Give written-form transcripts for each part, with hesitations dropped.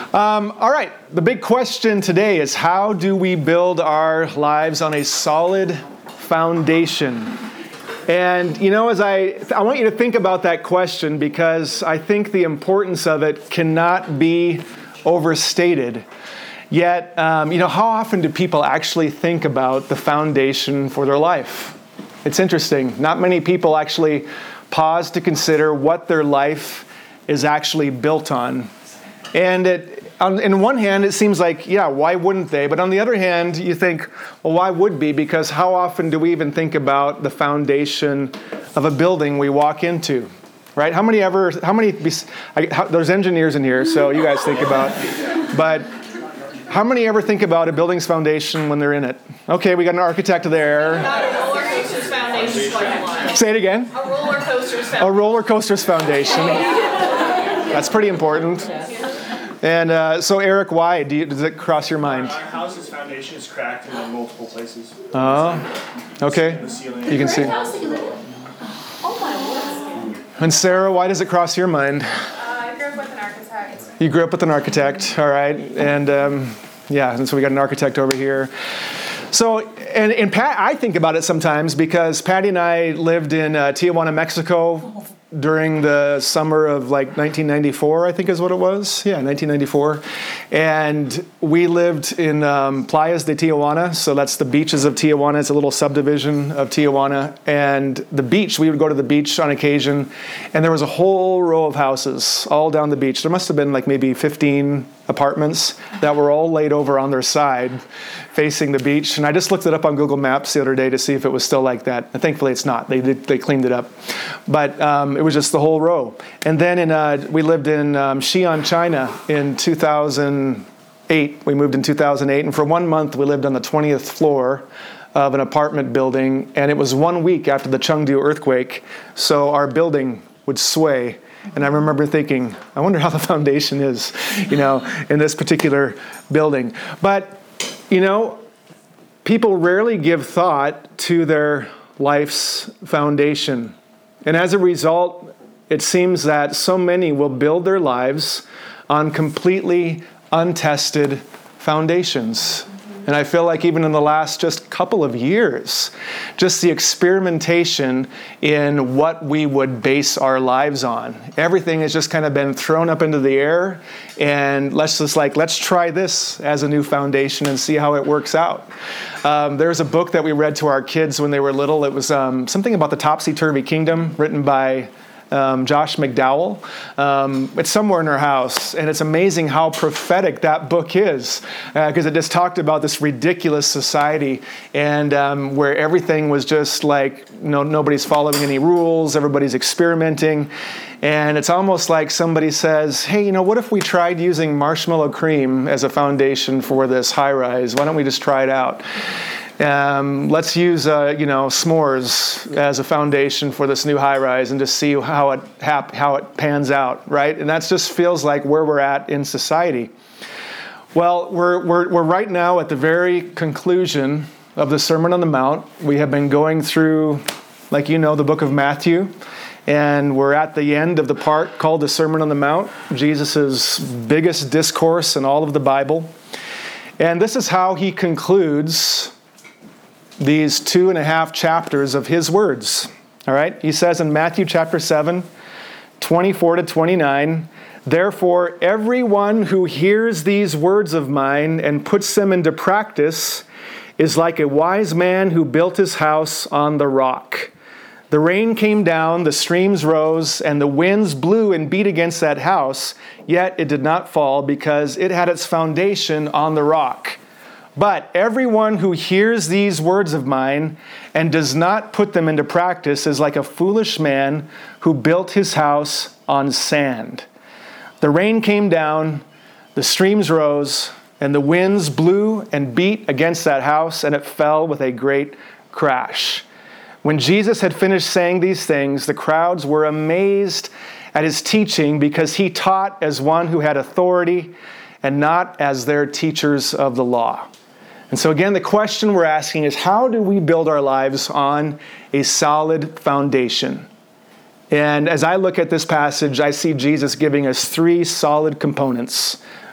All right, the big question today is how do we build our lives on a solid foundation? And as I want you to think about that question because I think the importance of it cannot be overstated. Yet, how often do people actually think about the foundation for their life? It's interesting. Not many people actually pause to consider what their life is actually built on. And in one hand, it seems like, why wouldn't they? But on the other hand, you think, well, why would be? Because how often do we even think about the foundation of a building we walk into, right? There's engineers in here, so you guys think about, but how many ever think about a building's foundation when they're in it? Okay, we got an architect there. A roller coaster's foundation is quite a lot. Say it again. A roller coaster's foundation. A roller coaster's foundation. That's pretty important. And so, Eric, why? Does it cross your mind? Our house's foundation is cracked in multiple places. Oh, okay. You can see. Oh my word. And Sarah, why does it cross your mind? I grew up with an architect. You grew up with an architect, all right. And and so we got an architect over here. So, and Pat, I think about it sometimes because Patty and I lived in Tijuana, Mexico during the summer of 1994, I think is what it was. Yeah, 1994. And we lived in Playas de Tijuana. So that's the beaches of Tijuana. It's a little subdivision of Tijuana. And the beach, we would go to the beach on occasion. And there was a whole row of houses all down the beach. There must have been maybe 15 apartments that were all laid over on their side facing the beach. And I just looked it up on Google Maps the other day to see if it was still like that. And thankfully it's not. They cleaned it up. But it was just the whole row. And then we lived in Xi'an, China in 2008. We moved in 2008. And for 1 month we lived on the 20th floor of an apartment building. And it was 1 week after the Chengdu earthquake. So our building would sway. And I remember thinking, I wonder how the foundation is, in this particular building. But, people rarely give thought to their life's foundation. And as a result, it seems that so many will build their lives on completely untested foundations. And I feel like even in the last just couple of years, just the experimentation in what we would base our lives on. Everything has just kind of been thrown up into the air, and let's try this as a new foundation and see how it works out. There's a book that we read to our kids when they were little. It was something about the Topsy-Turvy Kingdom, written by Josh McDowell. It's somewhere in our house, and it's amazing how prophetic that book is, because it just talked about this ridiculous society and where everything was just nobody's following any rules, everybody's experimenting, and it's almost like somebody says, hey, what if we tried using marshmallow cream as a foundation for this high-rise? Why don't we just try it out? Let's use s'mores as a foundation for this new high-rise and just see how it pans out, right? And that just feels like where we're at in society. Well, we're right now at the very conclusion of the Sermon on the Mount. We have been going through, the book of Matthew, and we're at the end of the part called the Sermon on the Mount, Jesus' biggest discourse in all of the Bible. And this is how he concludes these 2.5 chapters of his words. All right? He says in Matthew chapter 7, 24 to 29, therefore, everyone who hears these words of mine and puts them into practice is like a wise man who built his house on the rock. The rain came down, the streams rose, and the winds blew and beat against that house, yet it did not fall because it had its foundation on the rock. But everyone who hears these words of mine and does not put them into practice is like a foolish man who built his house on sand. The rain came down, the streams rose, and the winds blew and beat against that house, and it fell with a great crash. When Jesus had finished saying these things, the crowds were amazed at his teaching because he taught as one who had authority and not as their teachers of the law. And so again, the question we're asking is, how do we build our lives on a solid foundation? And as I look at this passage, I see Jesus giving us 3 solid components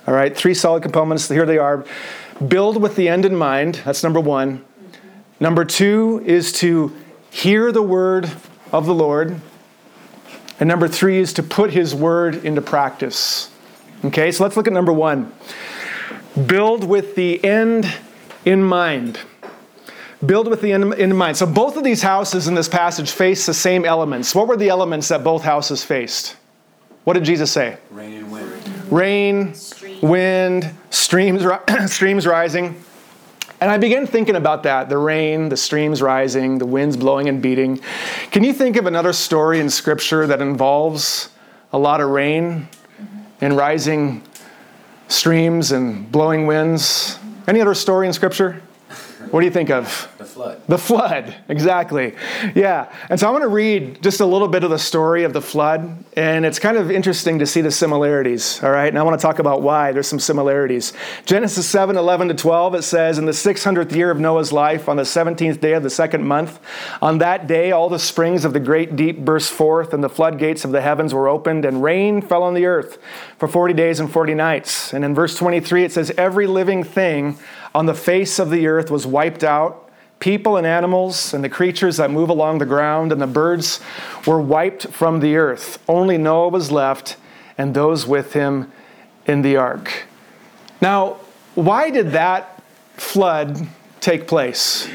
All right, 3 solid components. Here they are. Build with the end in mind. That's number 1. Number 2 is to hear the word of the Lord. And number 3 is to put his word into practice. Okay, so let's look at number 1. Build with the end in mind. Build with the end in mind. So both of these houses in this passage face the same elements. What were the elements that both houses faced? What did Jesus say? Rain and wind. Rain, wind, streams rising. And I began thinking about that. The rain, the streams rising, the winds blowing and beating. Can you think of another story in Scripture that involves a lot of rain and rising streams and blowing winds? Any other story in Scripture? What do you think of? The flood. The flood, exactly. Yeah. And so I want to read just a little bit of the story of the flood. And it's kind of interesting to see the similarities, all right? And I want to talk about why there's some similarities. Genesis 7:11-12, it says, "In the 600th year of Noah's life, on the 17th day of the 2nd month, on that day all the springs of the great deep burst forth, and the floodgates of the heavens were opened, and rain fell on the earth for 40 days and 40 nights." And in verse 23, it says, "Every living thing on the face of the earth was wiped out, people and animals and the creatures that move along the ground and the birds were wiped from the earth. Only Noah was left and those with him in the ark." Now, why did that flood take place?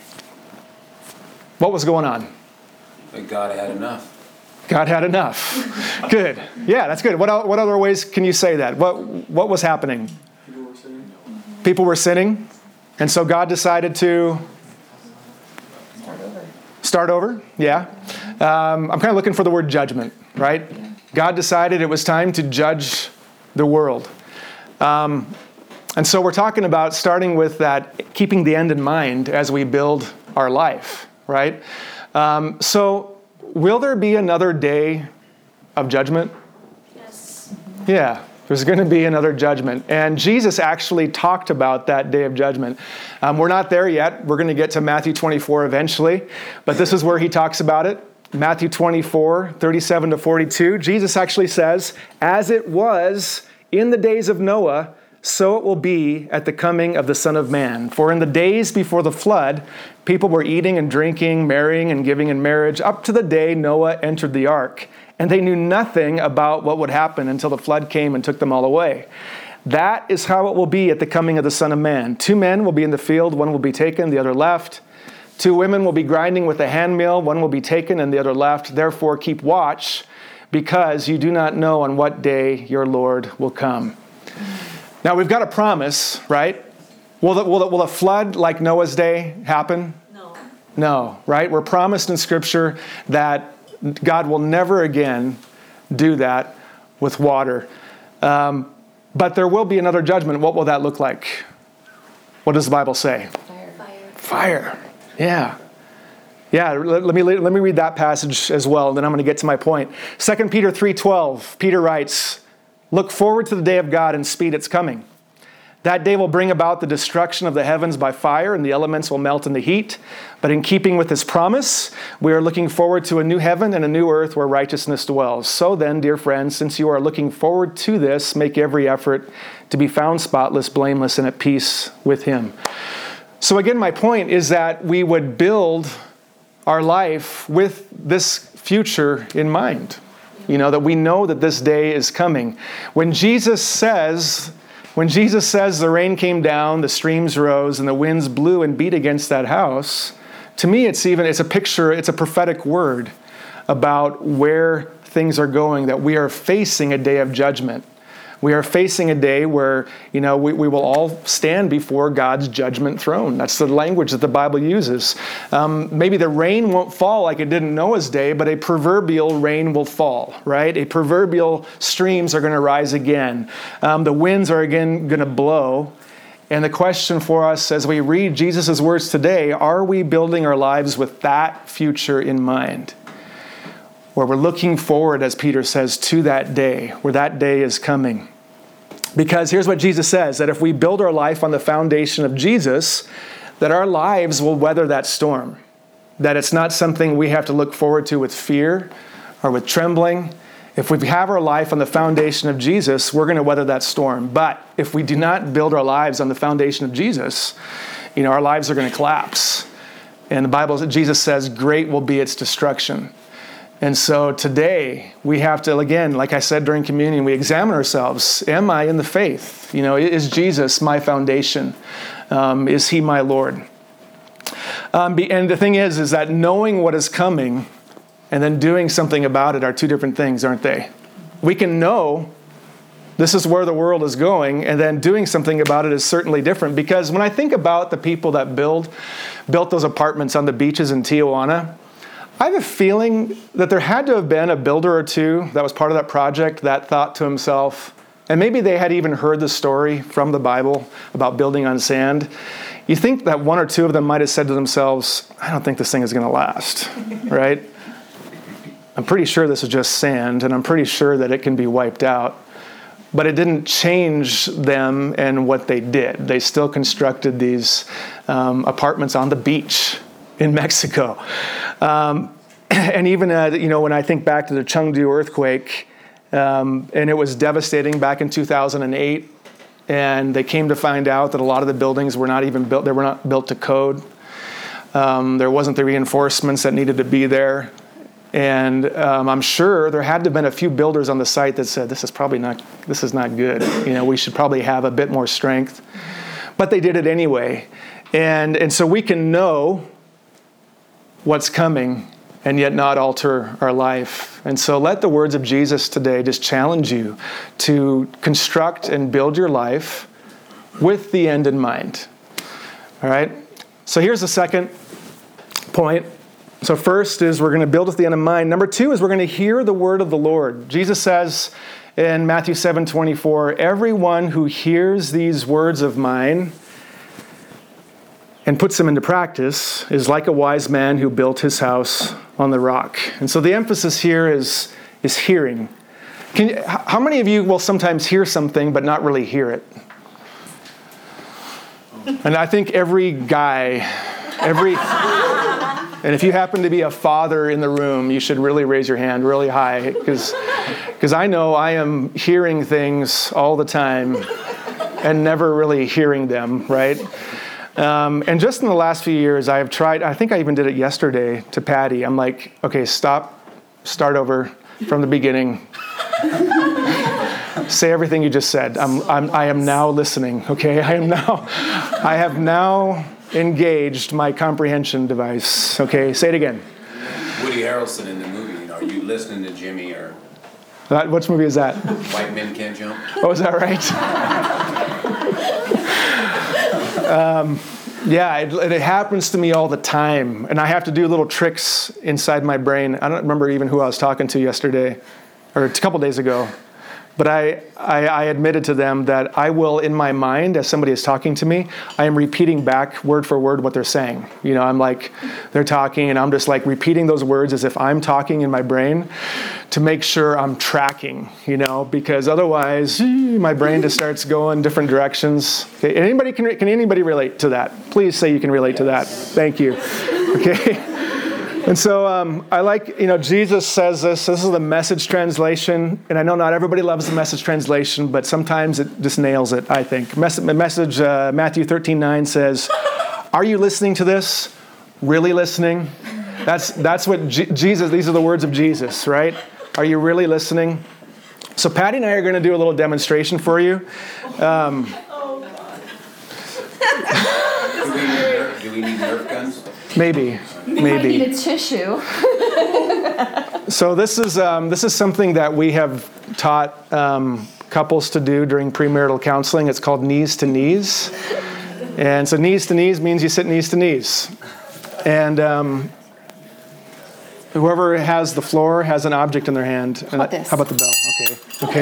What was going on? But God had enough. God had enough. Good. Yeah, that's good. What other ways can you say that? What was happening? People were sinning. And so God decided to start over. Yeah. I'm kind of looking for the word judgment, right? God decided it was time to judge the world. And so we're talking about starting with that, keeping the end in mind as we build our life, right? So will there be another day of judgment? Yes. Yeah. There's going to be another judgment. And Jesus actually talked about that day of judgment. We're not there yet. We're going to get to Matthew 24 eventually. But this is where he talks about it. Matthew 24, 37-42. Jesus actually says, "As it was in the days of Noah, so it will be at the coming of the Son of Man. For in the days before the flood, people were eating and drinking, marrying and giving in marriage, up to the day Noah entered the ark. And they knew nothing about what would happen until the flood came and took them all away. That is how it will be at the coming of the Son of Man. 2 men will be in the field, one will be taken, the other left. 2 women will be grinding with a handmill, one will be taken and the other left. Therefore keep watch, because you do not know on what day your Lord will come." Now we've got a promise, right? Will a flood like Noah's day happen? No. No, right? We're promised in Scripture that God will never again do that with water. But there will be another judgment. What will that look like? What does the Bible say? Fire. Yeah. Yeah, let me read that passage as well, and then I'm going to get to my point. 2 Peter 3:12, Peter writes, "Look forward to the day of God and speed its coming. That day will bring about the destruction of the heavens by fire, and the elements will melt in the heat. But in keeping with his promise, we are looking forward to a new heaven and a new earth where righteousness dwells. So then, dear friends, since you are looking forward to this, make every effort to be found spotless, blameless, and at peace with him." So again, my point is that we would build our life with this future in mind. That we know that this day is coming. When Jesus says the rain came down, the streams rose, and the winds blew and beat against that house, to me it's a picture, it's a prophetic word about where things are going, that we are facing a day of judgment. We are facing a day where, we will all stand before God's judgment throne. That's the language that the Bible uses. Maybe the rain won't fall like it did in Noah's day, but a proverbial rain will fall, right? A proverbial streams are going to rise again. The winds are again going to blow. And the question for us as we read Jesus' words today, are we building our lives with that future in mind? Where we're looking forward, as Peter says, to that day, where that day is coming. Because here's what Jesus says, that if we build our life on the foundation of Jesus, that our lives will weather that storm. That it's not something we have to look forward to with fear or with trembling. If we have our life on the foundation of Jesus, we're going to weather that storm. But if we do not build our lives on the foundation of Jesus, our lives are going to collapse. And the Bible, Jesus says, great will be its destruction. And so today, we have to, again, like I said during communion, we examine ourselves. Am I in the faith? Is Jesus my foundation? Is he my Lord? And the thing is that knowing what is coming and then doing something about it are two different things, aren't they? We can know this is where the world is going, and then doing something about it is certainly different. Because when I think about the people that built those apartments on the beaches in Tijuana, I have a feeling that there had to have been a builder or two that was part of that project that thought to himself, and maybe they had even heard the story from the Bible about building on sand. You think that one or two of them might have said to themselves, I don't think this thing is going to last, right? I'm pretty sure this is just sand, and I'm pretty sure that it can be wiped out. But it didn't change them and what they did. They still constructed these apartments on the beach in Mexico. And even, when I think back to the Chengdu earthquake, and it was devastating back in 2008, and they came to find out that a lot of the buildings were not even built, they were not built to code. There wasn't the reinforcements that needed to be there. And I'm sure there had to have been a few builders on the site that said, this is not good. We should probably have a bit more strength. But they did it anyway. And so we can know what's coming and yet not alter our life. And so let the words of Jesus today just challenge you to construct and build your life with the end in mind. All right? So here's the second point. So first is we're going to build with the end in mind. Number two is we're going to hear the word of the Lord. Jesus says in Matthew 7:24, everyone who hears these words of mine and puts them into practice is like a wise man who built his house on the rock. And so the emphasis here is hearing. How many of you will sometimes hear something but not really hear it? And I think every guy, and if you happen to be a father in the room, you should really raise your hand really high, because I know I am hearing things all the time and never really hearing them, right? And just in the last few years, I have tried, I think I even did it yesterday to Patty. I'm like, okay, stop, start over from the beginning. Say everything you just said. I am now listening, okay? I have now engaged my comprehension device. Okay, say it again. Woody Harrelson in the movie, are you listening to Jimmy or... Which movie is that? White Men Can't Jump. Oh, is that right? It happens to me all the time. And I have to do little tricks inside my brain. I don't remember even who I was talking to yesterday, or a couple days ago. But I admitted to them that I will, in my mind, as somebody is talking to me, I am repeating back word for word what they're saying. I'm like, they're talking, and I'm just like repeating those words as if I'm talking in my brain to make sure I'm tracking, because otherwise my brain just starts going different directions. Okay, can anybody relate to that? Please say you can relate to that. Thank you. Okay. And so I like, Jesus says this is the Message translation, and I know not everybody loves the Message translation, but sometimes it just nails it, I think. Message Matthew 13:9 says, are you listening to this? Really listening? That's what Jesus, these are the words of Jesus, right? Are you really listening? So Patty and I are going to do a little demonstration for you. Do we need Nerf guns? Maybe. You might need a tissue. So this is something that we have taught couples to do during premarital counseling. It's called knees to knees. And so knees to knees means you sit knees to knees. And whoever has the floor has an object in their hand. How about this? How about the bell? Okay.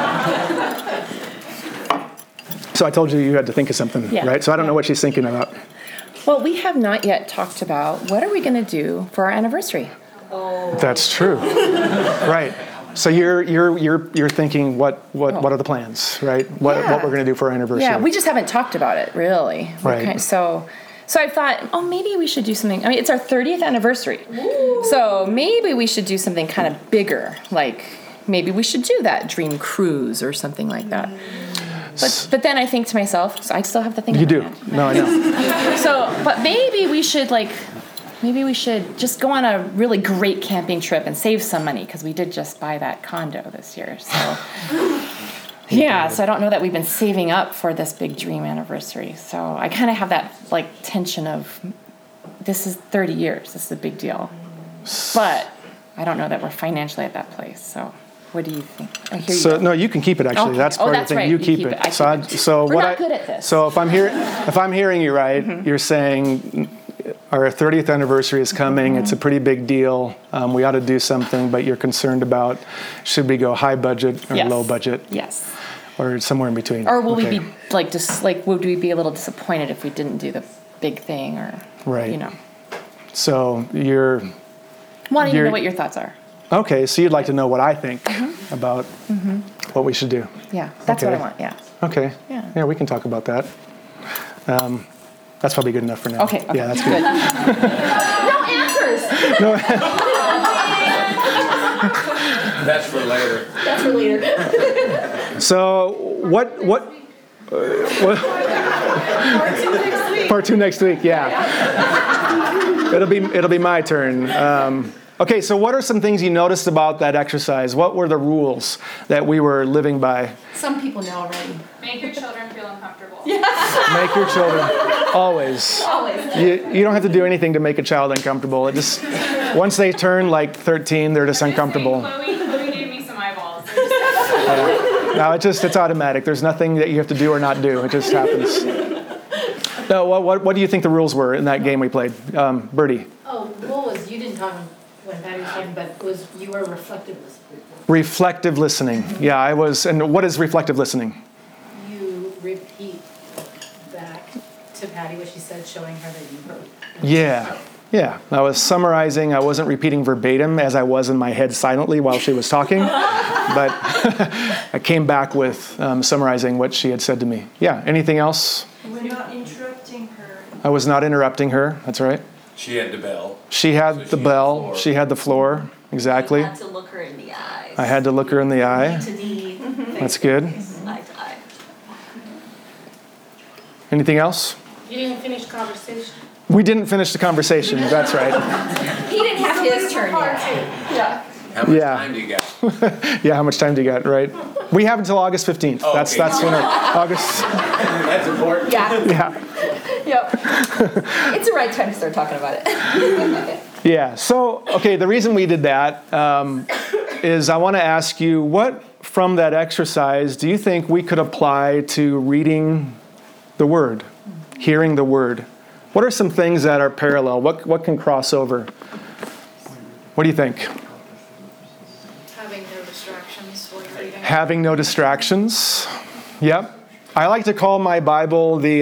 So I told you had to think of something, right? So I don't know what she's thinking about. Well, we have not yet talked about what are we going to do for our anniversary. Oh. That's true. Right. So you're thinking what are the plans, right? What we're going to do for our anniversary? Yeah, we just haven't talked about it really. Right. So I thought, maybe we should do something. I mean, it's our 30th anniversary, so maybe we should do something kind of bigger, like maybe we should do that dream cruise or something like that. But then I think to myself, so I still have the thing. You in my do. hand. No, I know. So, but maybe we should just go on a really great camping trip and save some money because we did just buy that condo this year. So, yeah. So I don't know that we've been saving up for this big dream anniversary. So I kind of have that like tension of this is 30 years. This is a big deal, but I don't know that we're financially at that place. So. What do you think? I hear So you. no, you can keep it actually. Okay. That's part of That's the thing. right. You keep it. I keep it. So We're what not good at this. So if I'm hearing you right, you're saying our 30th anniversary is coming. It's a pretty big deal. We ought to do something, but you're concerned about should we go high budget or Yes. low budget? Yes. Or somewhere in between. Or will Okay. we be would we be a little disappointed if we didn't do the big thing or Right. know? So you're Wanting to You're- know what your thoughts are. okay. So you'd like to know what I think about what we should do. Yeah, that's what I Okay. want. Yeah. Okay. Yeah. Yeah, we can talk about that. That's probably good enough for now. Okay. Yeah, that's good. No answers. That's for later. That's for later. So what? Part two next week. Yeah. It'll be my turn. Okay. So what are some things you noticed about that exercise? What were the rules that we were living by? Some people know already. Make your children feel uncomfortable. Make your children always. Always. You don't have to do anything to make a child uncomfortable. It just once they turn like 13, they're just uncomfortable. Chloe gave me some eyeballs. No, it's automatic. There's nothing that you have to do or not do. It just happens. No, what do you think the rules were in that game we played, Birdie? Oh, what was, you didn't talk when Patty was talking, but it was, you were reflective listening. Reflective listening. Yeah, I was. And what is reflective listening? You repeat back to Patty what she said, showing her that you heard. Yeah. I was summarizing. I wasn't repeating verbatim as I was in my head silently while she was talking, but I came back with summarizing what she had said to me. Yeah. Anything else? We're not interrupting her. I was not interrupting her. That's right. She had the bell. She had So the she had bell. the floor. She had the floor. Exactly. You had to look her in the eyes. I had to look her in the eye. To knee, That's good. eye to eye. Anything else? You didn't finish conversation. We didn't finish the conversation. That's right. He didn't have his turn yet. How much Yeah. time do you got? Yeah, how much time do you got, right? We have until August 15th. Oh, That's okay. when August. That's important. Yeah. Yeah. Yep. It's the right time to start talking about it. Yeah. So, okay, the reason we did that is I want to ask you, what from that exercise do you think we could apply to reading the Word, hearing the Word? What are some things that are parallel? What can cross over? What do you think? Having no distractions while you're reading. Having no distractions. Yep. I like to call my Bible the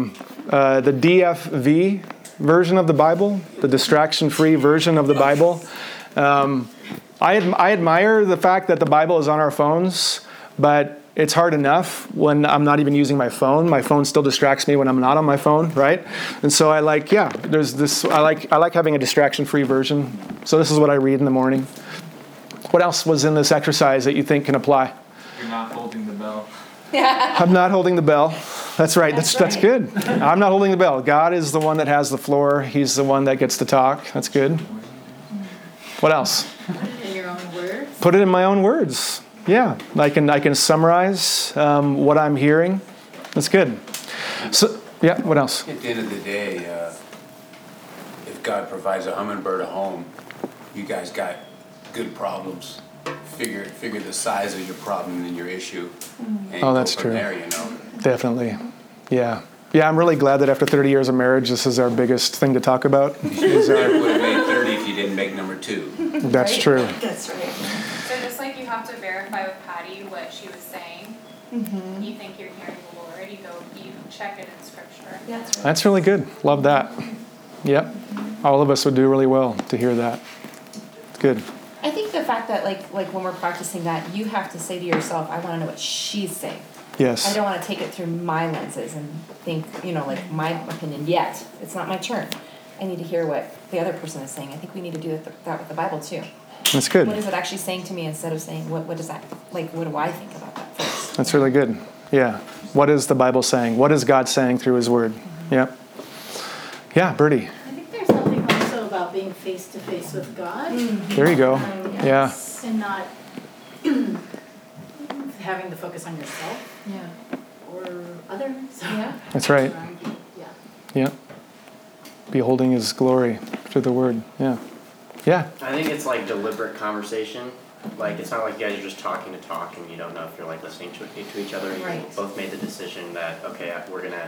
DFV version of the Bible, the distraction-free version of the Bible. I admire the fact that the Bible is on our phones, but it's hard enough when I'm not even using my phone. My phone still distracts me when I'm not on my phone, right? And so I like having a distraction-free version. So this is what I read in the morning. What else was in this exercise that you think can apply? You're not holding the bell. I'm not holding the bell. That's right. That's good. I'm not holding the bell. God is the one that has the floor. He's the one that gets to talk. That's good. What else? In your own words. Put it in my own words. Yeah, I can summarize what I'm hearing. That's good. So, yeah. What else? At the end of the day, if God provides a hummingbird a home, you guys got good problems. Figure the size of your problem and your issue, and Oh, that's go from true. there, you know. Definitely. Yeah. Yeah. I'm really glad that after 30 years of marriage, this is our biggest thing to talk about. You never would have made 30 if you didn't make number 2. That's true. That's right. So just like you have to verify with Patty what she was saying, you think you're hearing the Lord, you check it in Scripture. That's right. That's really good. Love that. Yep. All of us would do really well to hear that. It's good. I think the fact that like when we're practicing that, you have to say to yourself, I want to know what she's saying. Yes. I don't want to take it through my lenses and think, like my opinion yet. It's not my turn. I need to hear what the other person is saying. I think we need to do that with the Bible too. That's good. What is it actually saying to me instead of saying, what does that, like, what do I think about that first? That's really good. Yeah. What is the Bible saying? What is God saying through his word? Yeah. Yeah, Bertie. I think there's something also about being face to face with God. There you go. Yeah. And not having to focus on yourself Yeah. or others. Yeah. That's right. Yeah. Yeah. Beholding his glory through the word. Yeah. Yeah. I think it's like deliberate conversation. Like, it's not like you guys are just talking to talk and you don't know if you're like listening to each other. You Right. both made the decision that, okay, we're gonna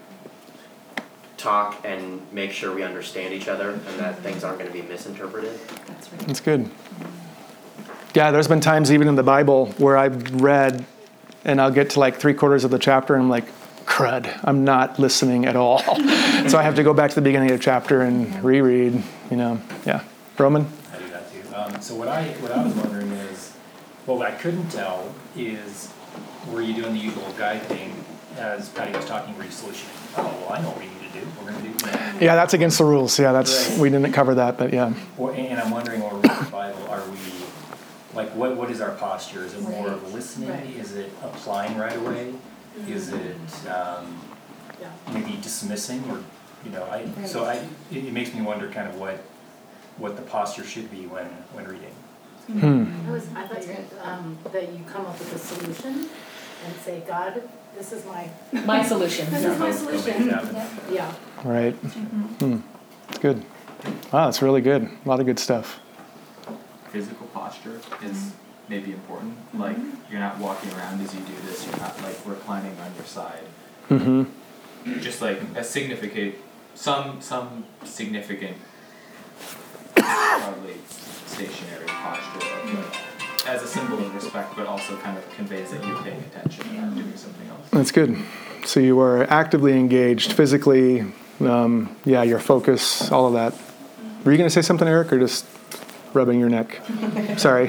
talk and make sure we understand each other and that things aren't gonna be misinterpreted. That's right. That's good. Yeah, there's been times even in the Bible where I've read and I'll get to like 3/4 of the chapter and I'm like, crud, I'm not listening at all. So I have to go back to the beginning of the chapter and reread, Yeah. Roman? I do that too. So what I was wondering is, well, what I couldn't tell is, were you doing the usual guide thing as Patty was talking, were you solutioning? Oh, well, I know what we need to do. We're going to do that. Yeah, that's against the rules. Yeah, Right. we didn't cover that, but yeah. And I'm wondering, when we read the Bible, are we, like, what is our posture? Is it more of listening? Right. Is it applying right away? Is it maybe dismissing? Or, it makes me wonder kind of what the posture should be when reading. I thought that you come up with a solution and say, God, this is My solution. this is my Go make it solution. happen. Yeah. Right. Good. Wow, that's really good. A lot of good stuff. Physical posture is maybe important. Like, you're not walking around as you do this. You're not like reclining on your side. Mm-hmm. Just like a significant, some significant, probably stationary posture, as a symbol of respect, but also kind of conveys that you're paying attention and not doing something else. That's good. So you are actively engaged physically, your focus, all of that. Were you going to say something, Eric, or just rubbing your neck? Sorry.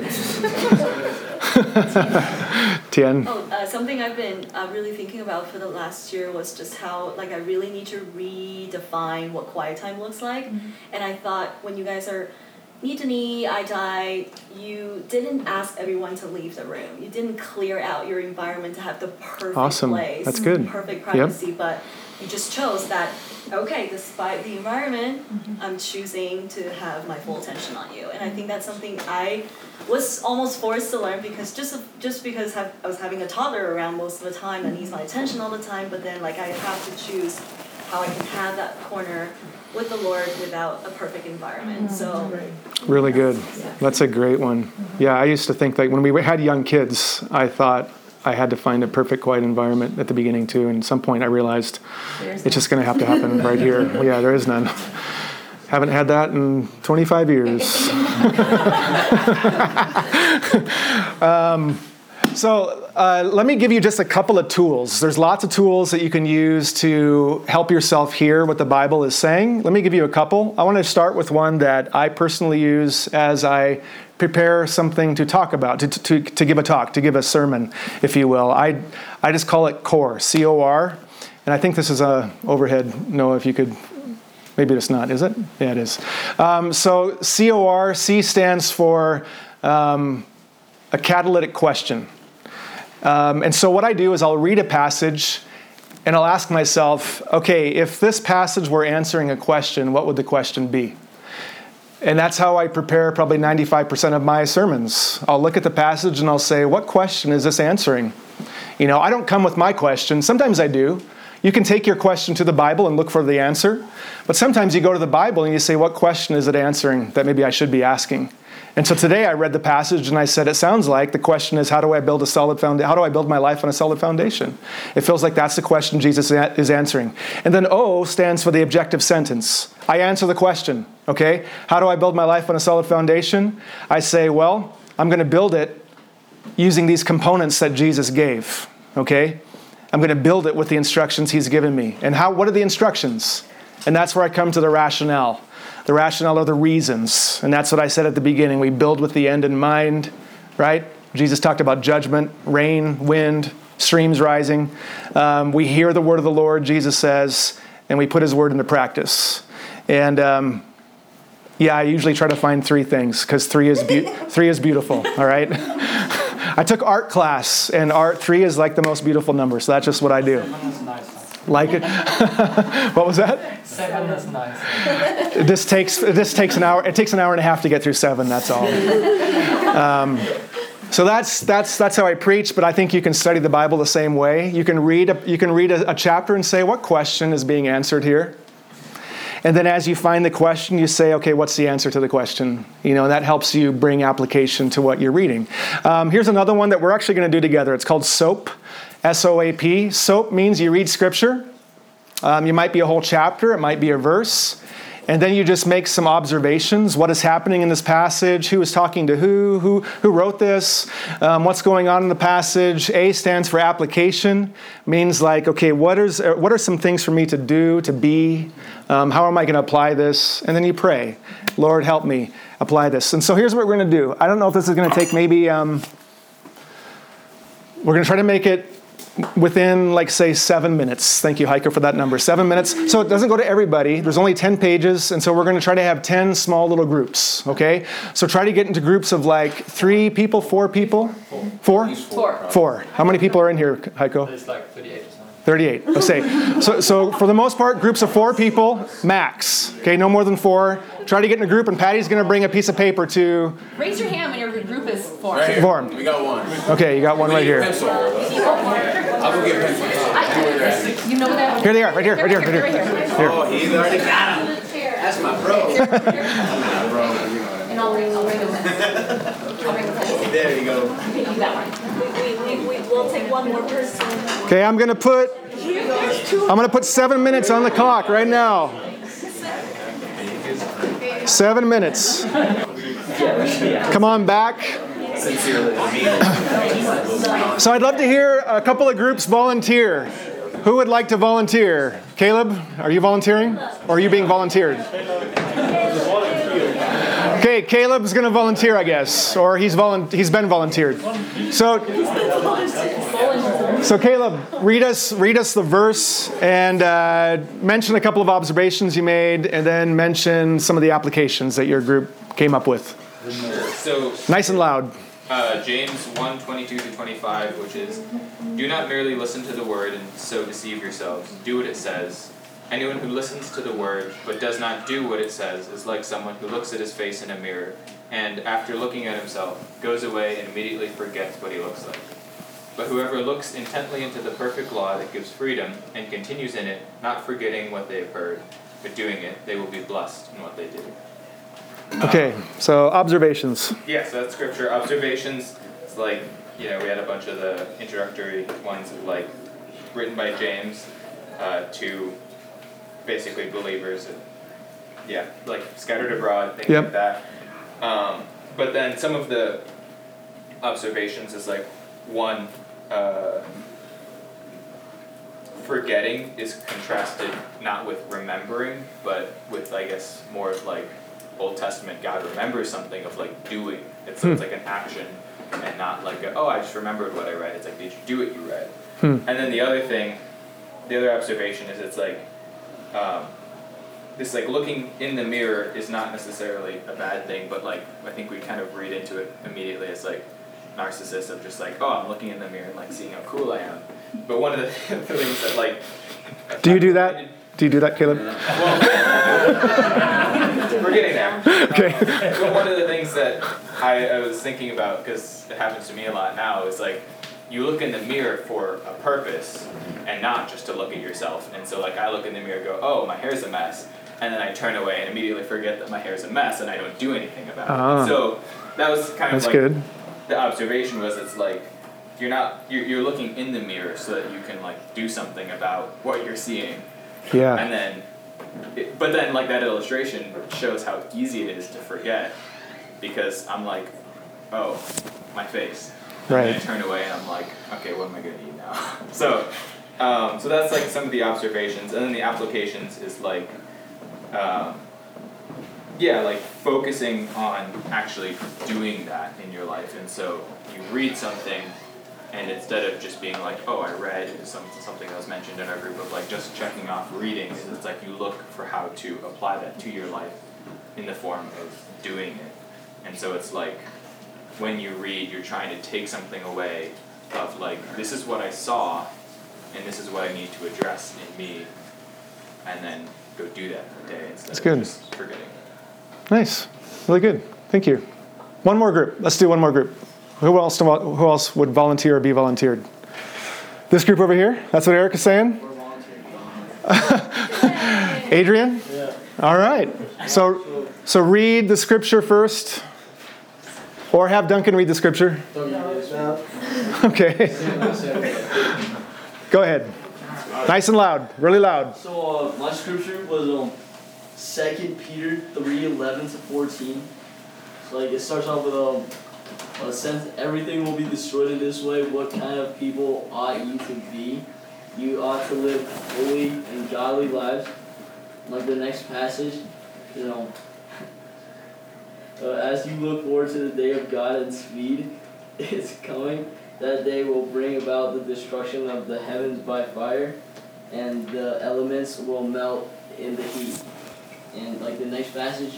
Tien? Something I've been really thinking about for the last year was just how, like, I really need to redefine what quiet time looks like. And I thought when you guys are knee to knee, eye to eye, you didn't ask everyone to leave the room. You didn't clear out your environment to have the perfect Awesome. place, That's good. perfect privacy, but you just chose that, okay, despite the environment, I'm choosing to have my full attention on you. And I think that's something I was almost forced to learn because just because I was having a toddler around most of the time that needs my attention all the time, but then like I have to choose how I can have that corner with the Lord without a perfect environment. So Really good. That's a great one. Yeah, I used to think like when we had young kids, I thought I had to find a perfect quiet environment at the beginning too. And at some point I realized it's just going to have to happen right here. Yeah, there is none. Haven't had that in 25 years. So let me give you just a couple of tools. There's lots of tools that you can use to help yourself hear what the Bible is saying. Let me give you a couple. I want to start with one that I personally use as I prepare something to talk about, to give a talk, to give a sermon, if you will. I just call it CORE, C-O-R. And I think this is a overhead. Noah, if you could, maybe it's not, is it? Yeah, it is. So COR, C stands for a catalytic question. And so what I do is I'll read a passage and I'll ask myself, okay, if this passage were answering a question, what would the question be? And that's how I prepare probably 95% of my sermons. I'll look at the passage and I'll say, what question is this answering? I don't come with my question. Sometimes I do. You can take your question to the Bible and look for the answer. But sometimes you go to the Bible and you say, what question is it answering that maybe I should be asking? And so today I read the passage and I said, it sounds like the question is, how do I build my life on a solid foundation? It feels like that's the question Jesus is answering. And then O stands for the objective sentence. I answer the question, okay? How do I build my life on a solid foundation? I say, well, I'm going to build it using these components that Jesus gave, okay? I'm going to build it with the instructions he's given me. And what are the instructions? And that's where I come to the rationale. The rationale are the reasons. And that's what I said at the beginning. We build with the end in mind, right? Jesus talked about judgment, rain, wind, streams rising. We hear the word of the Lord, Jesus says, and we put his word into practice. And Yeah, I usually try to find 3 things because 3 is beautiful, all right? I took art class, and 3 is like the most beautiful number, so that's just what I do. 7 is nice. Like it? What was that? 7 is nice. This takes an hour. It takes an hour and a half to get through 7. That's all. So that's how I preach. But I think you can study the Bible the same way. You can read a chapter and say, what question is being answered here? And then as you find the question, you say, okay, what's the answer to the question? And that helps you bring application to what you're reading. Here's another one that we're actually going to do together. It's called SOAP, S-O-A-P. SOAP means you read Scripture. You might be a whole chapter. It might be a verse. And then you just make some observations. What is happening in this passage? Who is talking to who? Who wrote this? What's going on in the passage? A stands for application. Means like, okay, what are some things for me to do, to be? How am I going to apply this? And then you pray, Lord, help me apply this. And so here's what we're going to do. I don't know if this is going to take maybe, we're going to try to make it within, like, say, 7 minutes. Thank you, Heiko, for that number. 7 minutes. So it doesn't go to everybody. There's only 10 pages, and so we're going to try to have 10 small little groups, okay? So try to get into groups of, like, 3 people, 4 people? 4? 4. How many people are in here, Heiko? It's like 38 or something. 38. Let's say. So for the most part, groups of 4 people, max. Okay, no more than 4. Try to get in a group, and Patty's going to bring a piece of paper to... Raise your hand when your group is formed. Right here. Formed. We got one. Okay, you got one right here. Pencil. I'll go get pencils. You know that? Here they are, right here. Oh, he's already got them. That's my bro. And I'll bring the pencil. There you go. You got one. We'll take one more person. Okay, I'm gonna put 7 minutes on the clock right now. 7 minutes. Come on back. So I'd love to hear a couple of groups volunteer. Who would like to volunteer? Caleb, are you volunteering? Or are you being volunteered? Okay, Caleb's going to volunteer, I guess. Or he's been volunteered. So Caleb, read us the verse and mention a couple of observations you made, and then mention some of the applications that your group came up with. So Nice and loud. James 1:22-25, which is, do not merely listen to the word and so deceive yourselves. Do what it says. Anyone who listens to the word but does not do what it says is like someone who looks at his face in a mirror and, after looking at himself, goes away and immediately forgets what he looks like. But whoever looks intently into the perfect law that gives freedom and continues in it, not forgetting what they have heard, but doing it, they will be blessed in what they do. Okay, so observations. Yeah, so that's scripture. Observations, it's like, we had a bunch of the introductory ones, like, written by James to basically believers, like scattered abroad, things like that. But then some of the observations is like, one, forgetting is contrasted not with remembering, but with, I guess, more of like Old Testament, God remembers something of like doing. It's like an action and not like, I just remembered what I read. It's like, did you do what you read? And then the other observation is it's like, this like looking in the mirror is not necessarily a bad thing, but like I think we kind of read into it immediately as like narcissists of just like, I'm looking in the mirror and like seeing how cool I am. But one of the things that like, do you do that? Do you do that, Caleb? Well, we're getting there. Okay. But one of the things that I was thinking about, because it happens to me a lot now, is like you look in the mirror for a purpose and not just to look at yourself. And so like I look in the mirror and go, my hair's a mess. And then I turn away and immediately forget that my hair's a mess and I don't do anything about it. So that was kind of like good. The observation was it's like you're looking in the mirror so that you can like do something about what you're seeing. Yeah. And then, but then like that illustration shows how easy it is to forget because I'm like, my face. Right. And I turn away and I'm like, okay, what am I going to eat now? So that's like some of the observations, and then the applications is like, like focusing on actually doing that in your life. And so you read something, and instead of just being like, I read something that was mentioned in our group of like just checking off reading, it's like you look for how to apply that to your life in the form of doing it. And so it's like, when you read, you're trying to take something away of like, this is what I saw, and this is what I need to address in me, and then go do that in the day instead of just forgetting. Nice. Really good. Thank you. One more group. Let's do one more group. Who else would volunteer or be volunteered? This group over here? That's what Eric is saying? Adrian? Yeah. All right. So read the scripture first, or have Duncan read the scripture. Okay. Go ahead. Nice and loud, really loud. So my scripture was 2 Peter 3:11-14. So like it starts off with since everything will be destroyed in this way, what kind of people ought you to be? You ought to live holy and godly lives. Like the next passage, as you look forward to the day of God and speed is coming, that day will bring about the destruction of the heavens by fire, and the elements will melt in the heat. And like the next passage,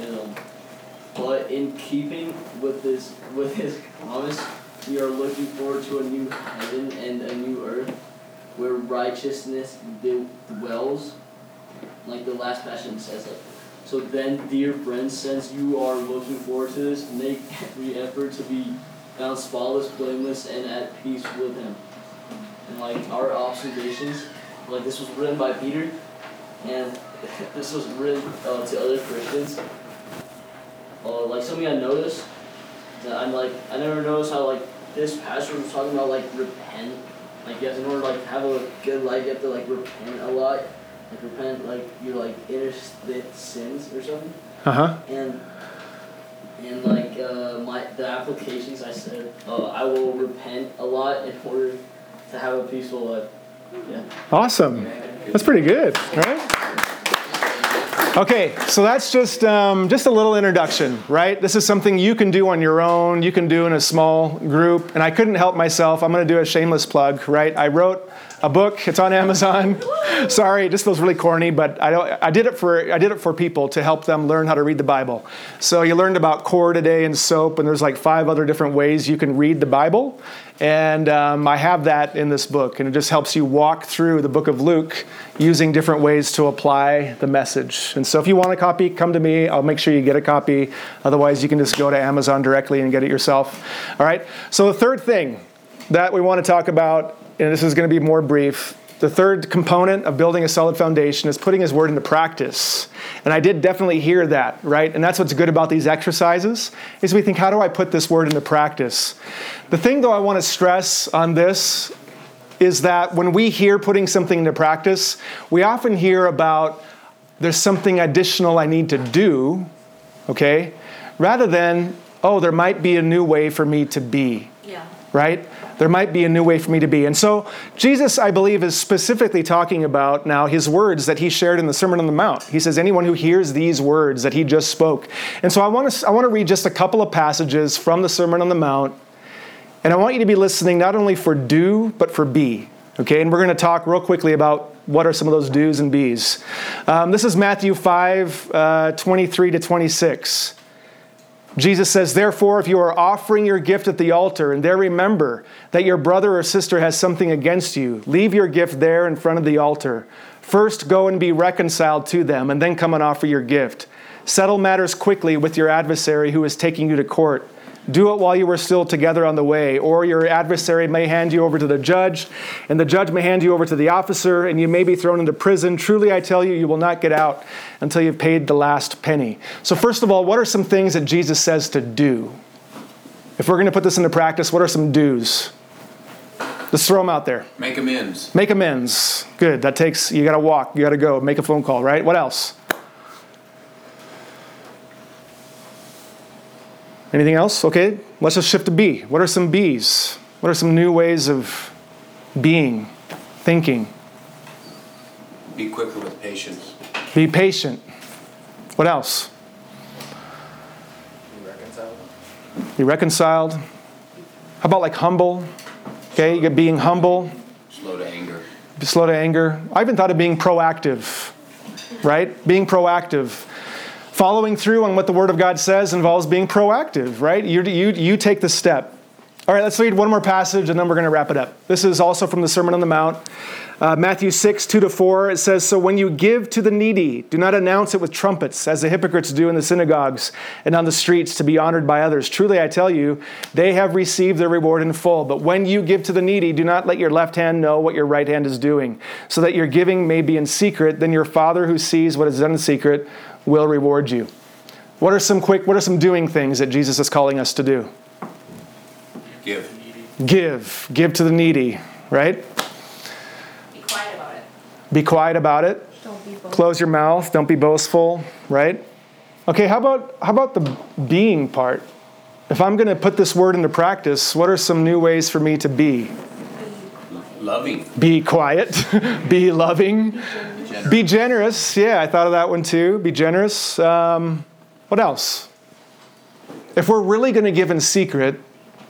but in keeping with his promise, we are looking forward to a new heaven and a new earth, where righteousness dwells. Like the last passage says it. So then, dear friends, since you are looking forward to this, make every effort to be found spotless, blameless, and at peace with Him. And like our observations, like this was written by Peter, and this was written to other Christians. Like something I noticed, that I never noticed how like this pastor was talking about like repent. Like in order to like have a good life, you have to like repent a lot. Like repent, like your like inner sins or something. And like the applications I said, I will repent a lot in order to have a peaceful life. Yeah. Awesome. That's pretty good, right? Okay, so that's just a little introduction, right? This is something you can do on your own. You can do in a small group. And I couldn't help myself. I'm going to do a shameless plug, right? I wrote a book. It's on Amazon. Sorry, it just feels really corny, but I did it for people to help them learn how to read the Bible. So you learned about core today and SOAP, and there's like 5 other different ways you can read the Bible. And I have that in this book, and it just helps you walk through the book of Luke using different ways to apply the message. And so if you want a copy, come to me. I'll make sure you get a copy. Otherwise, you can just go to Amazon directly and get it yourself. All right? So the third thing that we want to talk about, and this is going to be more brief, the third component of building a solid foundation is putting His Word into practice. And I did definitely hear that, right? And that's what's good about these exercises, is we think, how do I put this Word into practice? The thing, though, I want to stress on this is that when we hear putting something into practice, we often hear about there's something additional I need to do, okay? Rather than, oh, there might be a new way for me to be, right? There might be a new way for me to be. And so Jesus, I believe, is specifically talking about now His words that He shared in the Sermon on the Mount. He says, anyone who hears these words that He just spoke. And so I want to read just a couple of passages from the Sermon on the Mount. And I want you to be listening not only for do, but for be. Okay, and we're going to talk real quickly about what are some of those do's and be's. This is Matthew 5, 23 to 26. Jesus says, therefore, if you are offering your gift at the altar and there remember that your brother or sister has something against you, leave your gift there in front of the altar. First go and be reconciled to them, and then come and offer your gift. Settle matters quickly with your adversary who is taking you to court. Do it while you are still together on the way, or your adversary may hand you over to the judge, and the judge may hand you over to the officer, and you may be thrown into prison. Truly, I tell you, you will not get out until you've paid the last penny. So first of all, what are some things that Jesus says to do? If we're going to put this into practice, what are some do's? Let's throw them out there. Make amends. Make amends. Good. That takes, you got to walk, you got to go, make a phone call, right? What else? Anything else? Okay, let's just shift to B. What are some B's? What are some new ways of being, thinking? Be quicker with patience. Be patient. What else? Be reconciled. Be reconciled. How about like humble? Okay, you get being humble. Slow to anger. Be slow to anger. I even thought of being proactive, right? Being proactive. Following through on what the Word of God says involves being proactive, right? You take the step. All right, let's read one more passage and then we're going to wrap it up. This is also from the Sermon on the Mount. Matthew 6, 2-4, it says, "So when you give to the needy, do not announce it with trumpets, as the hypocrites do in the synagogues and on the streets to be honored by others. Truly, I tell you, they have received their reward in full. But when you give to the needy, do not let your left hand know what your right hand is doing, so that your giving may be in secret. Then your Father who sees what is done in secret will reward you." What are some doing things that Jesus is calling us to do? Give to the needy, right? Be quiet about it. Be quiet about it. Don't be bold. Close your mouth. Don't be boastful, right? Okay, how about the being part? If I'm going to put this word into practice, what are some new ways for me to be? Loving. Be quiet. Be loving. Be generous. Yeah, I thought of that one too. Be generous. What else? If we're really going to give in secret,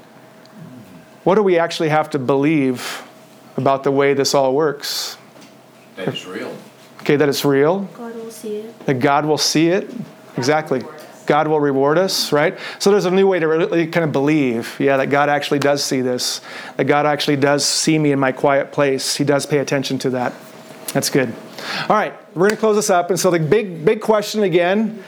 what do we actually have to believe about the way this all works? That it's real. Okay, that it's real. God will see it. That God will see it. Exactly. God will reward us, right? So there's a new way to really kind of believe, that God actually does see this. That God actually does see me in my quiet place. He does pay attention to that. That's good. All right, we're going to close this up. And so the big question again,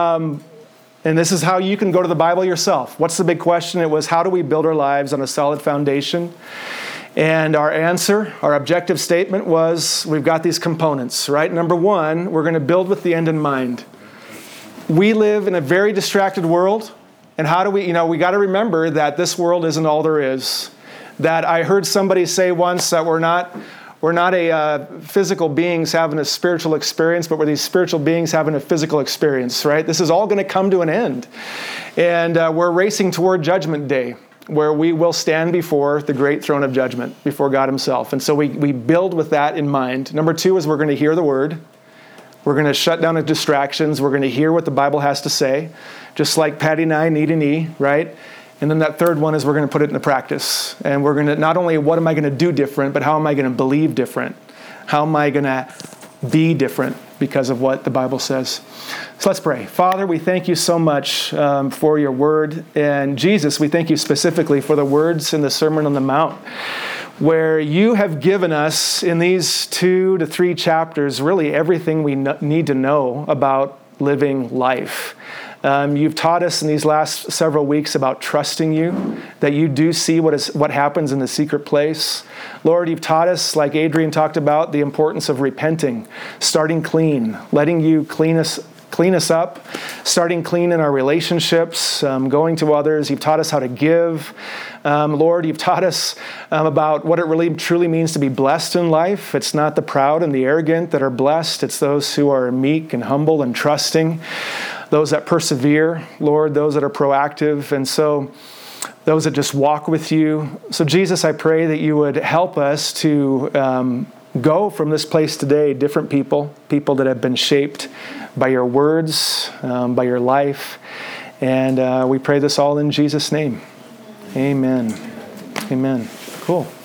and this is how you can go to the Bible yourself. What's the big question? It was, how do we build our lives on a solid foundation? And our answer, our objective statement was, we've got these components, right? Number one, we're going to build with the end in mind. We live in a very distracted world. And how do we got to remember that this world isn't all there is. That I heard somebody say once that we're not a physical beings having a spiritual experience, but we're these spiritual beings having a physical experience, right? This is all going to come to an end. And we're racing toward Judgment Day, where we will stand before the great throne of judgment, before God himself. And so we build with that in mind. Number two is we're going to hear the word. We're going to shut down the distractions. We're going to hear what the Bible has to say, just like Patty and I, knee to knee, right? And then that third one is we're going to put it into practice. And we're going to, not only what am I going to do different, but how am I going to believe different? How am I going to be different because of what the Bible says? So let's pray. Father, we thank you so much for your word. And Jesus, we thank you specifically for the words in the Sermon on the Mount, where you have given us in these 2 to 3 chapters really everything we need to know about living life. You've taught us in these last several weeks about trusting you, that you do see what happens in the secret place. Lord, you've taught us, like Adrian talked about, the importance of repenting, starting clean, letting you clean us up, starting clean in our relationships, going to others. You've taught us how to give. Lord, you've taught us about what it really truly means to be blessed in life. It's not the proud and the arrogant that are blessed. It's those who are meek and humble and trusting, those that persevere, Lord, those that are proactive, and so those that just walk with you. So Jesus, I pray that you would help us to go from this place today, different people that have been shaped by your words, by your life. And we pray this all in Jesus' name. Amen. Amen. Cool.